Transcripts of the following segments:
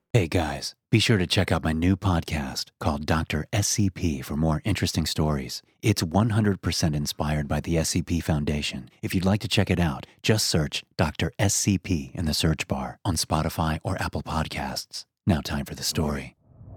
Hey guys, be sure to check out my new podcast called Dr. SCP for more interesting stories. It's 100% inspired by the SCP Foundation. If you'd like to check it out, just search Dr. SCP in the search bar on Spotify or Apple Podcasts. Now time for the story.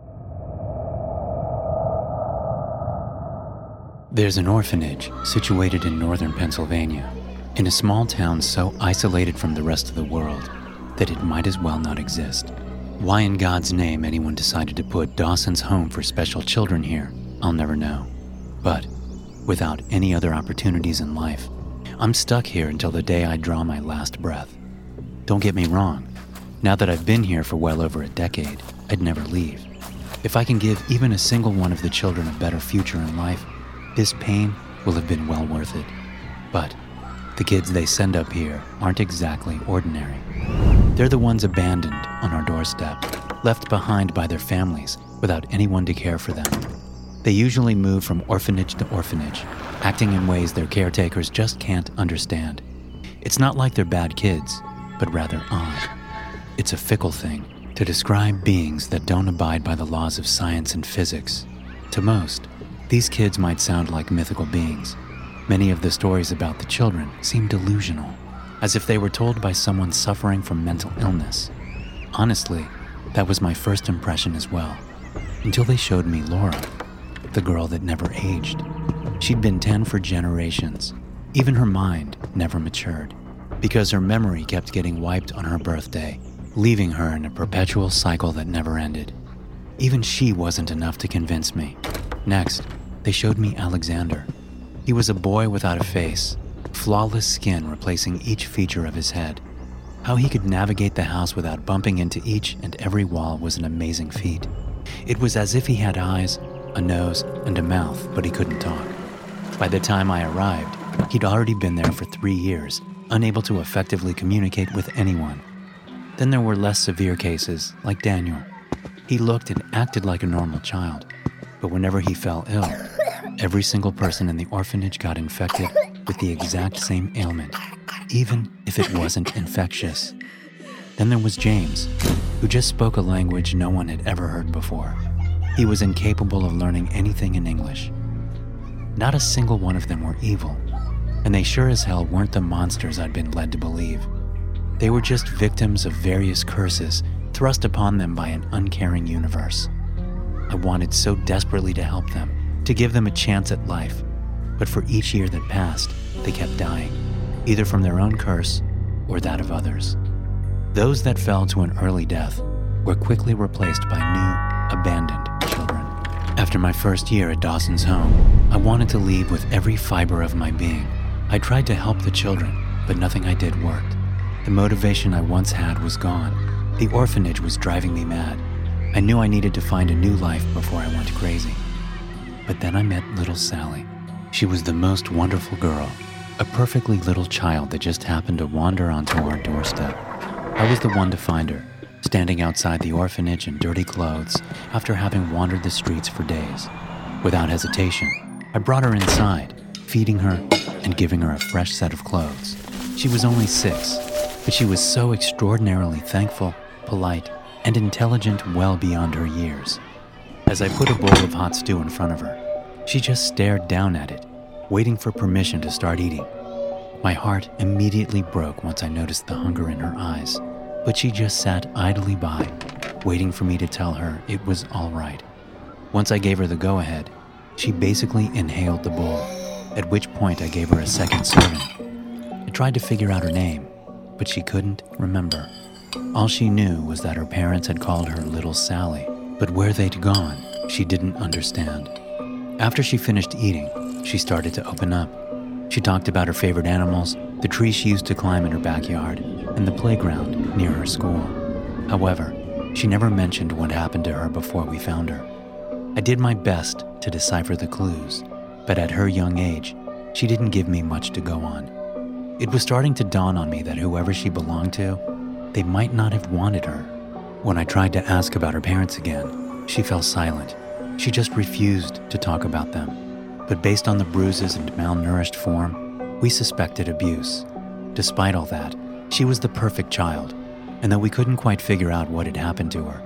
There's an orphanage situated in northern Pennsylvania, in a small town so isolated from the rest of the world that it might as well not exist. Why in God's name anyone decided to put Dawson's Home for Special Children here, I'll never know. But without any other opportunities in life, I'm stuck here until the day I draw my last breath. Don't get me wrong, now that I've been here for well over a decade, I'd never leave. If I can give even a single one of the children a better future in life, this pain will have been well worth it. But the kids they send up here aren't exactly ordinary. They're the ones abandoned on our doorstep, left behind by their families without anyone to care for them. They usually move from orphanage to orphanage, acting in ways their caretakers just can't understand. It's not like they're bad kids, but rather odd. It's a fickle thing to describe beings that don't abide by the laws of science and physics. To most, these kids might sound like mythical beings. Many of the stories about the children seem delusional, as if they were told by someone suffering from mental illness. Honestly, that was my first impression as well, until they showed me Laura, the girl that never aged. She'd been 10 for generations. Even her mind never matured, because her memory kept getting wiped on her birthday, leaving her in a perpetual cycle that never ended. Even she wasn't enough to convince me. Next, they showed me Alexander. He was a boy without a face, flawless skin replacing each feature of his head. How he could navigate the house without bumping into each and every wall was an amazing feat. It was as if he had eyes, a nose, and a mouth, but he couldn't talk. By the time I arrived, he'd already been there for 3 years, unable to effectively communicate with anyone. Then there were less severe cases, like Daniel. He looked and acted like a normal child, but whenever he fell ill, every single person in the orphanage got infected with the exact same ailment, even if it wasn't infectious. Then there was James, who just spoke a language no one had ever heard before. He was incapable of learning anything in English. Not a single one of them were evil, and they sure as hell weren't the monsters I'd been led to believe. They were just victims of various curses thrust upon them by an uncaring universe. I wanted so desperately to help them, to give them a chance at life, but for each year that passed, they kept dying, either from their own curse or that of others. Those that fell to an early death were quickly replaced by new, abandoned children. After my first year at Dawson's Home, I wanted to leave with every fiber of my being. I tried to help the children, but nothing I did worked. The motivation I once had was gone. The orphanage was driving me mad. I knew I needed to find a new life before I went crazy. But then I met little Sally. She was the most wonderful girl, a perfectly little child that just happened to wander onto our doorstep. I was the one to find her, standing outside the orphanage in dirty clothes after having wandered the streets for days. Without hesitation, I brought her inside, feeding her and giving her a fresh set of clothes. She was only 6, but she was so extraordinarily thankful, polite, and intelligent well beyond her years. As I put a bowl of hot stew in front of her, she just stared down at it, waiting for permission to start eating. My heart immediately broke once I noticed the hunger in her eyes, but she just sat idly by, waiting for me to tell her it was all right. Once I gave her the go-ahead, she basically inhaled the bowl, at which point I gave her a second serving. I tried to figure out her name, but she couldn't remember. All she knew was that her parents had called her Little Sally, but where they'd gone, she didn't understand. After she finished eating, she started to open up. She talked about her favorite animals, the tree she used to climb in her backyard, and the playground near her school. However, she never mentioned what happened to her before we found her. I did my best to decipher the clues, but at her young age, she didn't give me much to go on. It was starting to dawn on me that whoever she belonged to, they might not have wanted her. When I tried to ask about her parents again, she fell silent. She just refused to talk about them. But based on the bruises and malnourished form, we suspected abuse. Despite all that, she was the perfect child, and though we couldn't quite figure out what had happened to her,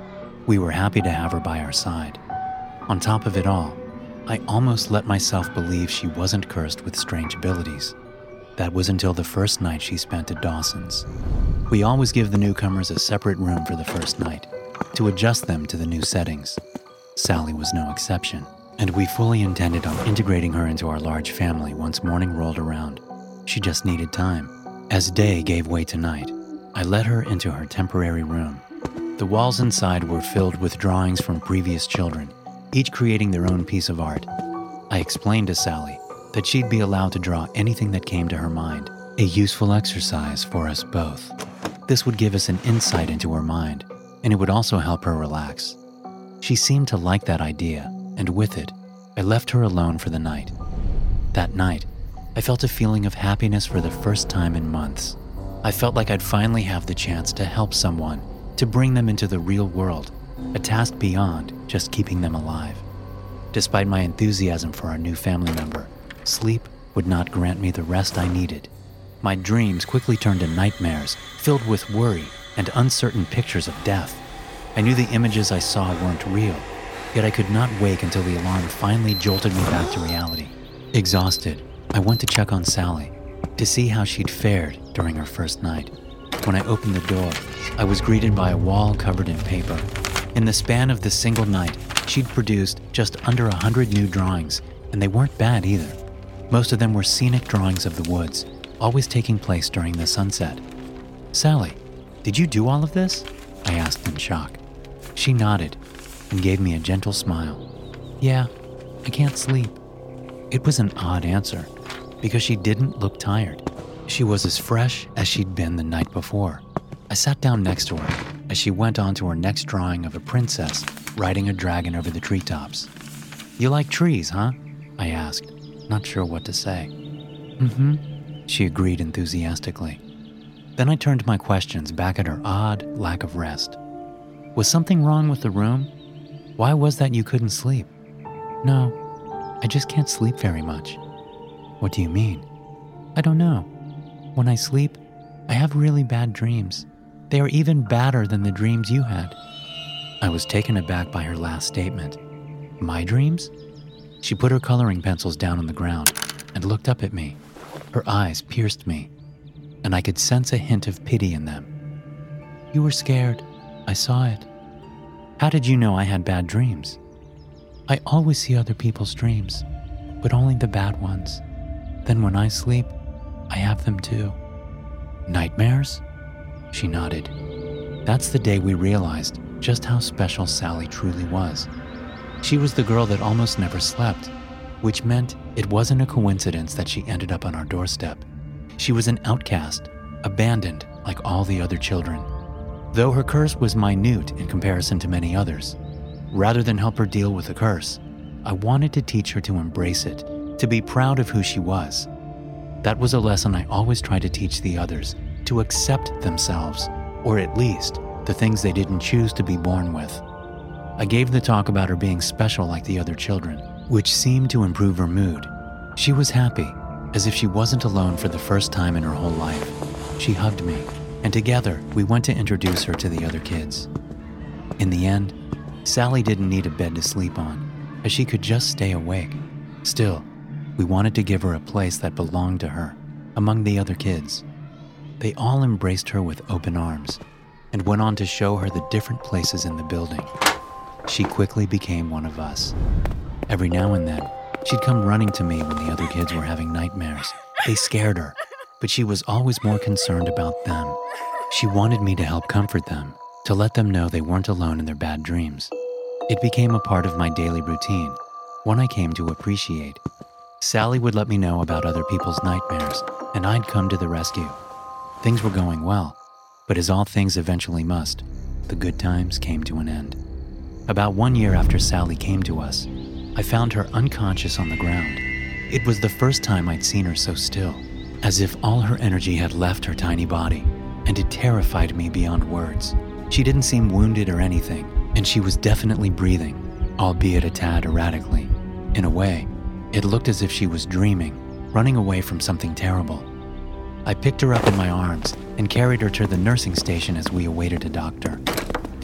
We were happy to have her by our side. On top of it all, I almost let myself believe she wasn't cursed with strange abilities. That was until the first night she spent at Dawson's. We always give the newcomers a separate room for the first night, to adjust them to the new settings. Sally was no exception, and we fully intended on integrating her into our large family once morning rolled around. She just needed time. As day gave way to night, I led her into her temporary room. The walls inside were filled with drawings from previous children, each creating their own piece of art. I explained to Sally that she'd be allowed to draw anything that came to her mind, a useful exercise for us both. This would give us an insight into her mind, and it would also help her relax. She seemed to like that idea, and with it, I left her alone for the night. That night, I felt a feeling of happiness for the first time in months. I felt like I'd finally have the chance to help someone, to bring them into the real world, a task beyond just keeping them alive. Despite my enthusiasm for our new family member, sleep would not grant me the rest I needed. My dreams quickly turned to nightmares, filled with worry and uncertain pictures of death. I knew the images I saw weren't real, yet I could not wake until the alarm finally jolted me back to reality. Exhausted, I went to check on Sally, to see how she'd fared during her first night. When I opened the door, I was greeted by a wall covered in paper. In the span of this single night, she'd produced just under 100 new drawings, and they weren't bad either. Most of them were scenic drawings of the woods, always taking place during the sunset. "Sally, did you do all of this?" I asked in shock. She nodded and gave me a gentle smile. "Yeah, I can't sleep." It was an odd answer, because she didn't look tired. She was as fresh as she'd been the night before. I sat down next to her as she went on to her next drawing of a princess riding a dragon over the treetops. "You like trees, huh?" I asked, not sure what to say. "Mm-hmm," she agreed enthusiastically. Then I turned my questions back at her odd lack of rest. "Was something wrong with the room? Why was that you couldn't sleep?" "No, I just can't sleep very much." "What do you mean?" "I don't know. When I sleep, I have really bad dreams. They are even badder than the dreams you had." I was taken aback by her last statement. "My dreams?" She put her coloring pencils down on the ground and looked up at me. Her eyes pierced me, and I could sense a hint of pity in them. "You were scared. I saw it." "How did you know I had bad dreams?" "I always see other people's dreams, but only the bad ones. Then when I sleep, I have them too." "Nightmares?" She nodded. That's the day we realized just how special Sally truly was. She was the girl that almost never slept, which meant it wasn't a coincidence that she ended up on our doorstep. She was an outcast, abandoned like all the other children. Though her curse was minute in comparison to many others, rather than help her deal with the curse, I wanted to teach her to embrace it, to be proud of who she was. That was a lesson I always tried to teach the others, to accept themselves, or at least the things they didn't choose to be born with. I gave the talk about her being special like the other children, which seemed to improve her mood. She was happy, as if she wasn't alone for the first time in her whole life. She hugged me, and together we went to introduce her to the other kids. In the end, Sally didn't need a bed to sleep on, as she could just stay awake. Still, we wanted to give her a place that belonged to her, among the other kids. They all embraced her with open arms, and went on to show her the different places in the building. She quickly became one of us. Every now and then, she'd come running to me when the other kids were having nightmares. They scared her, but she was always more concerned about them. She wanted me to help comfort them, to let them know they weren't alone in their bad dreams. It became a part of my daily routine, one I came to appreciate. Sally would let me know about other people's nightmares, and I'd come to the rescue. Things were going well, but as all things eventually must, the good times came to an end. About 1 year after Sally came to us, I found her unconscious on the ground. It was the first time I'd seen her so still, as if all her energy had left her tiny body, and it terrified me beyond words. She didn't seem wounded or anything, and she was definitely breathing, albeit a tad erratically. In a way, it looked as if she was dreaming, running away from something terrible. I picked her up in my arms and carried her to the nursing station as we awaited a doctor.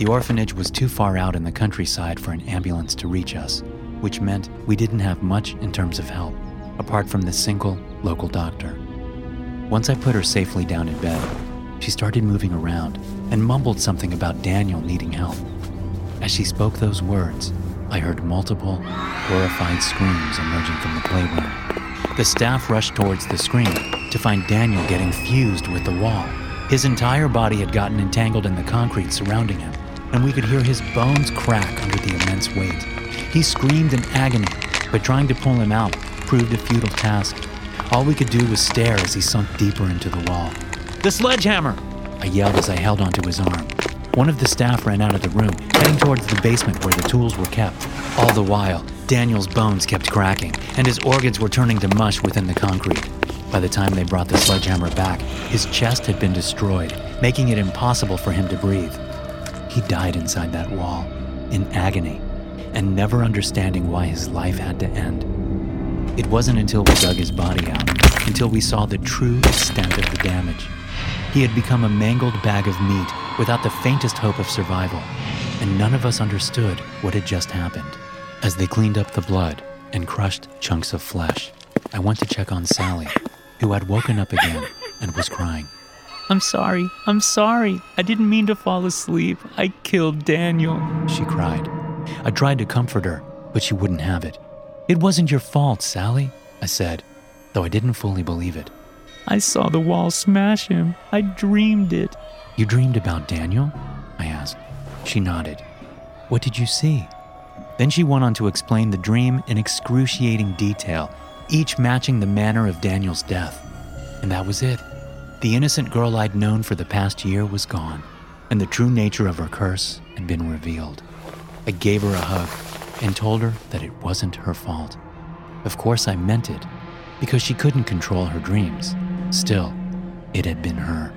The orphanage was too far out in the countryside for an ambulance to reach us, which meant we didn't have much in terms of help, apart from the single local doctor. Once I put her safely down in bed, she started moving around and mumbled something about Daniel needing help. As she spoke those words, I heard multiple, horrified screams emerging from the playroom. The staff rushed towards the screen to find Daniel getting fused with the wall. His entire body had gotten entangled in the concrete surrounding him, and we could hear his bones crack under the immense weight. He screamed in agony, but trying to pull him out proved a futile task. All we could do was stare as he sunk deeper into the wall. "The sledgehammer!" I yelled as I held onto his arm. One of the staff ran out of the room, heading towards the basement where the tools were kept. All the while, Daniel's bones kept cracking, and his organs were turning to mush within the concrete. By the time they brought the sledgehammer back, his chest had been destroyed, making it impossible for him to breathe. He died inside that wall, in agony, and never understanding why his life had to end. It wasn't until we dug his body out, until we saw the true extent of the damage. He had become a mangled bag of meat without the faintest hope of survival, and none of us understood what had just happened. As they cleaned up the blood and crushed chunks of flesh, I went to check on Sally, who had woken up again and was crying. I'm sorry. I didn't mean to fall asleep. I killed Daniel," she cried. I tried to comfort her, but she wouldn't have it. "It wasn't your fault, Sally," I said, though I didn't fully believe it. "I saw the wall smash him. I dreamed it." "You dreamed about Daniel?" I asked. She nodded. "What did you see?" Then she went on to explain the dream in excruciating detail, each matching the manner of Daniel's death. And that was it. The innocent girl I'd known for the past year was gone, and the true nature of her curse had been revealed. I gave her a hug and told her that it wasn't her fault. Of course I meant it, because she couldn't control her dreams. Still, it had been her.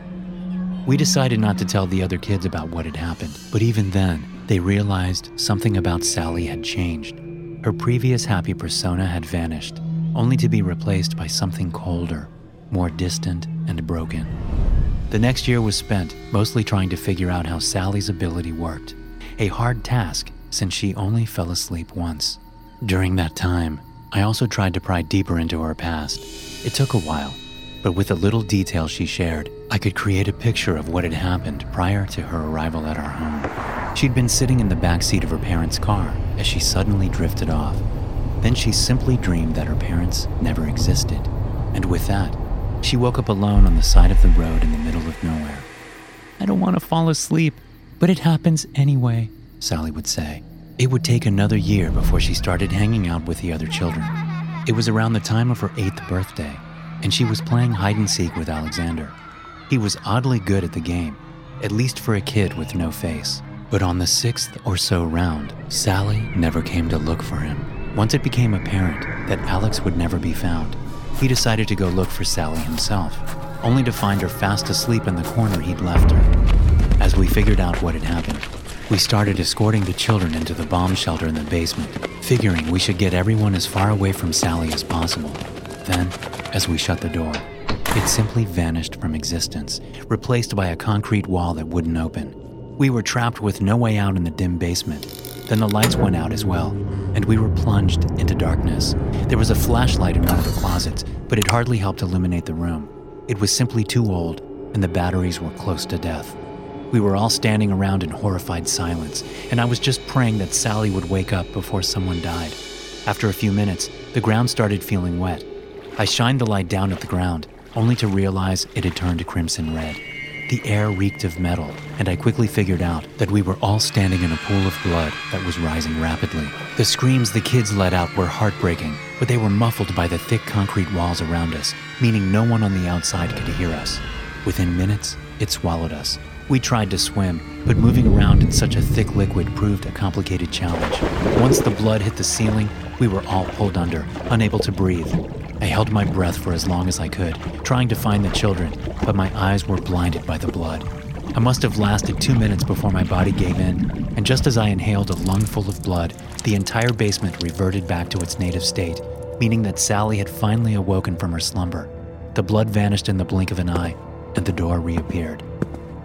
We decided not to tell the other kids about what had happened, but even then, they realized something about Sally had changed. Her previous happy persona had vanished, only to be replaced by something colder, more distant and broken. The next year was spent mostly trying to figure out how Sally's ability worked, a hard task since she only fell asleep once. During that time, I also tried to pry deeper into her past. It took a while, but with the little details she shared, I could create a picture of what had happened prior to her arrival at our home. She'd been sitting in the back seat of her parents' car as she suddenly drifted off. Then she simply dreamed that her parents never existed, and with that, she woke up alone on the side of the road in the middle of nowhere. "I don't want to fall asleep, but it happens anyway," Sally would say. It would take another year before she started hanging out with the other children. It was around the time of her 8th birthday, and she was playing hide-and-seek with Alexander. He was oddly good at the game, at least for a kid with no face. But on the 6th or so round, Sally never came to look for him. Once it became apparent that Alex would never be found, he decided to go look for Sally himself, only to find her fast asleep in the corner he'd left her. As we figured out what had happened, we started escorting the children into the bomb shelter in the basement, figuring we should get everyone as far away from Sally as possible. Then, as we shut the door, it simply vanished from existence, replaced by a concrete wall that wouldn't open. We were trapped with no way out in the dim basement. Then the lights went out as well, and we were plunged into darkness. There was a flashlight in one of the closets, but it hardly helped illuminate the room. It was simply too old, and the batteries were close to death. We were all standing around in horrified silence, and I was just praying that Sally would wake up before someone died. After a few minutes, the ground started feeling wet. I shined the light down at the ground, only to realize it had turned crimson red. The air reeked of metal, and I quickly figured out that we were all standing in a pool of blood that was rising rapidly. The screams the kids let out were heartbreaking, but they were muffled by the thick concrete walls around us, meaning no one on the outside could hear us. Within minutes, it swallowed us. We tried to swim, but moving around in such a thick liquid proved a complicated challenge. Once the blood hit the ceiling, we were all pulled under, unable to breathe. I held my breath for as long as I could, trying to find the children, but my eyes were blinded by the blood. I must have lasted 2 minutes before my body gave in, and just as I inhaled a lungful of blood, the entire basement reverted back to its native state, meaning that Sally had finally awoken from her slumber. The blood vanished in the blink of an eye, and the door reappeared.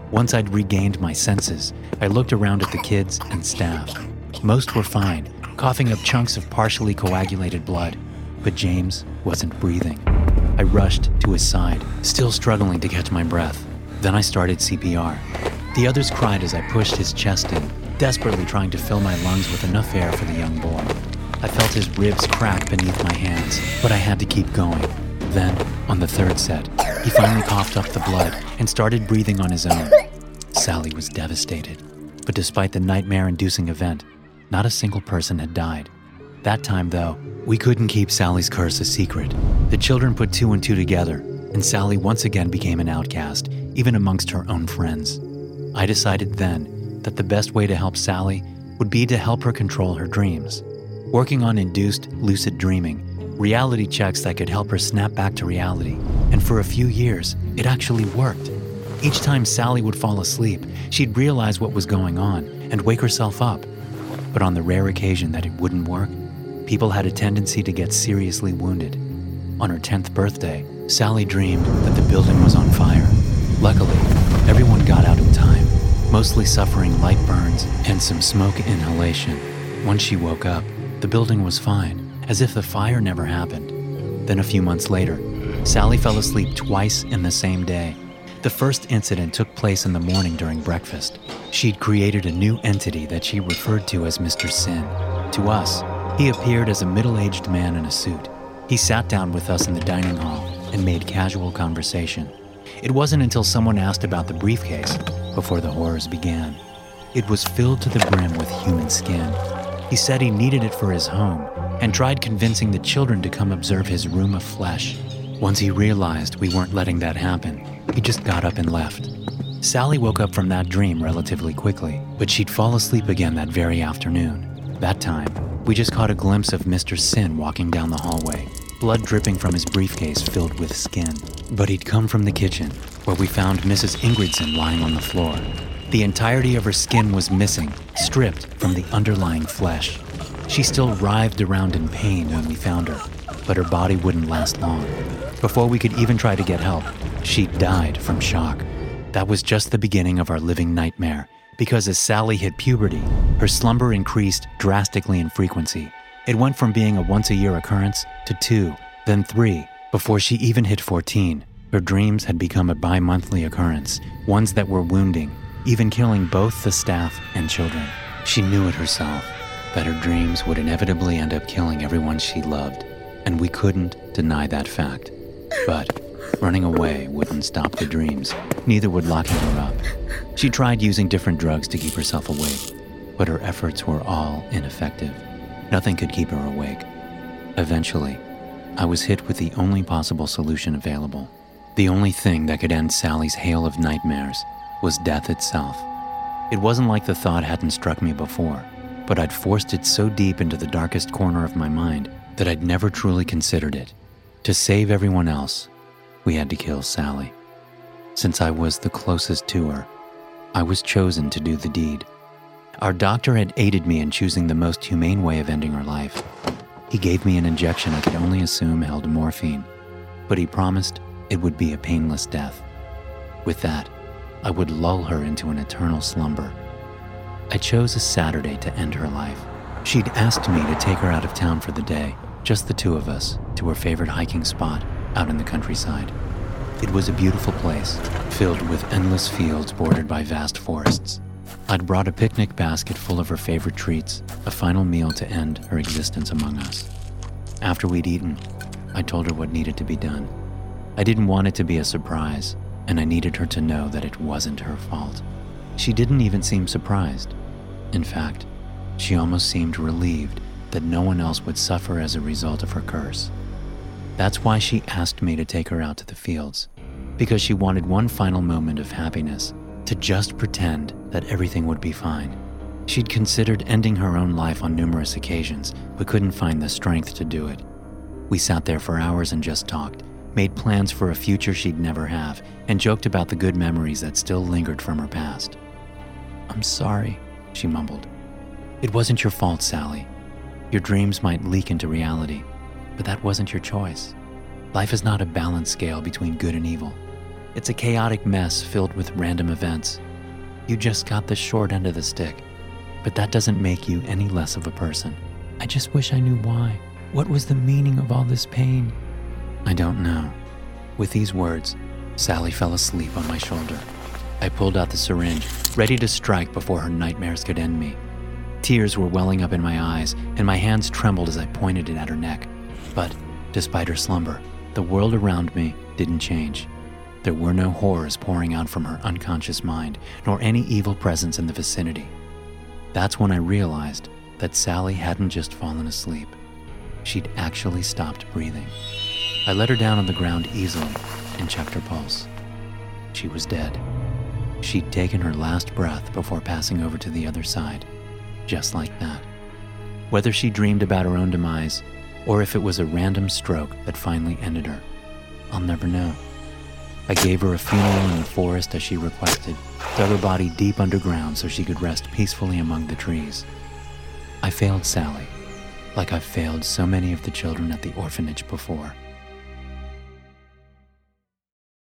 Once I'd regained my senses, I looked around at the kids and staff. Most were fine, coughing up chunks of partially coagulated blood, but James wasn't breathing. I rushed to his side, still struggling to catch my breath. Then I started CPR. The others cried as I pushed his chest in, desperately trying to fill my lungs with enough air for the young boy. I felt his ribs crack beneath my hands, but I had to keep going. Then, on the third set, he finally coughed up the blood and started breathing on his own. Sally was devastated, but despite the nightmare-inducing event, not a single person had died. That time, though, we couldn't keep Sally's curse a secret. The children put 2 and 2 together, and Sally once again became an outcast, even amongst her own friends. I decided then that the best way to help Sally would be to help her control her dreams. Working on induced lucid dreaming, reality checks that could help her snap back to reality, and for a few years, it actually worked. Each time Sally would fall asleep, she'd realize what was going on and wake herself up. But on the rare occasion that it wouldn't work, people had a tendency to get seriously wounded. On her 10th birthday, Sally dreamed that the building was on fire. Luckily, everyone got out in time, mostly suffering light burns and some smoke inhalation. Once she woke up, the building was fine, as if the fire never happened. Then a few months later, Sally fell asleep twice in the same day. The first incident took place in the morning during breakfast. She'd created a new entity that she referred to as Mr. Sin. To us, he appeared as a middle-aged man in a suit. He sat down with us in the dining hall and made casual conversation. It wasn't until someone asked about the briefcase before the horrors began. It was filled to the brim with human skin. He said he needed it for his home and tried convincing the children to come observe his room of flesh. Once he realized we weren't letting that happen, he just got up and left. Sally woke up from that dream relatively quickly, but she'd fall asleep again that very afternoon. That time, we just caught a glimpse of Mr. Sin walking down the hallway, blood dripping from his briefcase filled with skin. But he'd come from the kitchen, where we found Mrs. Ingridson lying on the floor. The entirety of her skin was missing, stripped from the underlying flesh. She still writhed around in pain when we found her, but her body wouldn't last long. Before we could even try to get help, she died from shock. That was just the beginning of our living nightmare, because as Sally hit puberty, her slumber increased drastically in frequency. It went from being a once-a-year occurrence to 2, then 3. Before she even hit 14, her dreams had become a bi-monthly occurrence, ones that were wounding, even killing both the staff and children. She knew it herself, that her dreams would inevitably end up killing everyone she loved, and we couldn't deny that fact. But running away wouldn't stop the dreams, neither would locking her up. She tried using different drugs to keep herself awake, but her efforts were all ineffective. Nothing could keep her awake. Eventually, I was hit with the only possible solution available. The only thing that could end Sally's hail of nightmares was death itself. It wasn't like the thought hadn't struck me before, but I'd forced it so deep into the darkest corner of my mind that I'd never truly considered it. To save everyone else, we had to kill Sally. Since I was the closest to her, I was chosen to do the deed. Our doctor had aided me in choosing the most humane way of ending her life. He gave me an injection I could only assume held morphine, but he promised it would be a painless death. With that, I would lull her into an eternal slumber. I chose a Saturday to end her life. She'd asked me to take her out of town for the day, just the two of us, to her favorite hiking spot out in the countryside. It was a beautiful place, filled with endless fields bordered by vast forests. I'd brought a picnic basket full of her favorite treats, a final meal to end her existence among us. After we'd eaten, I told her what needed to be done. I didn't want it to be a surprise, and I needed her to know that it wasn't her fault. She didn't even seem surprised. In fact, she almost seemed relieved that no one else would suffer as a result of her curse. That's why she asked me to take her out to the fields, because she wanted one final moment of happiness, to just pretend that everything would be fine. She'd considered ending her own life on numerous occasions, but couldn't find the strength to do it. We sat there for hours and just talked, made plans for a future she'd never have, and joked about the good memories that still lingered from her past. "I'm sorry," she mumbled. "It wasn't your fault, Sally. Your dreams might leak into reality, but that wasn't your choice. Life is not a balanced scale between good and evil. It's a chaotic mess filled with random events. You just got the short end of the stick, but that doesn't make you any less of a person. I just wish I knew why. What was the meaning of all this pain? I don't know. With these words, Sally fell asleep on my shoulder. I pulled out the syringe, ready to strike before her nightmares could end me. Tears were welling up in my eyes, and my hands trembled as I pointed it at her neck. But, despite her slumber, the world around me didn't change. There were no horrors pouring out from her unconscious mind, nor any evil presence in the vicinity. That's when I realized that Sally hadn't just fallen asleep. She'd actually stopped breathing. I let her down on the ground easily and checked her pulse. She was dead. She'd taken her last breath before passing over to the other side, just like that. Whether she dreamed about her own demise, or if it was a random stroke that finally ended her, I'll never know. I gave her a funeral in the forest as she requested, dug her body deep underground so she could rest peacefully among the trees. I failed Sally, like I've failed so many of the children at the orphanage before.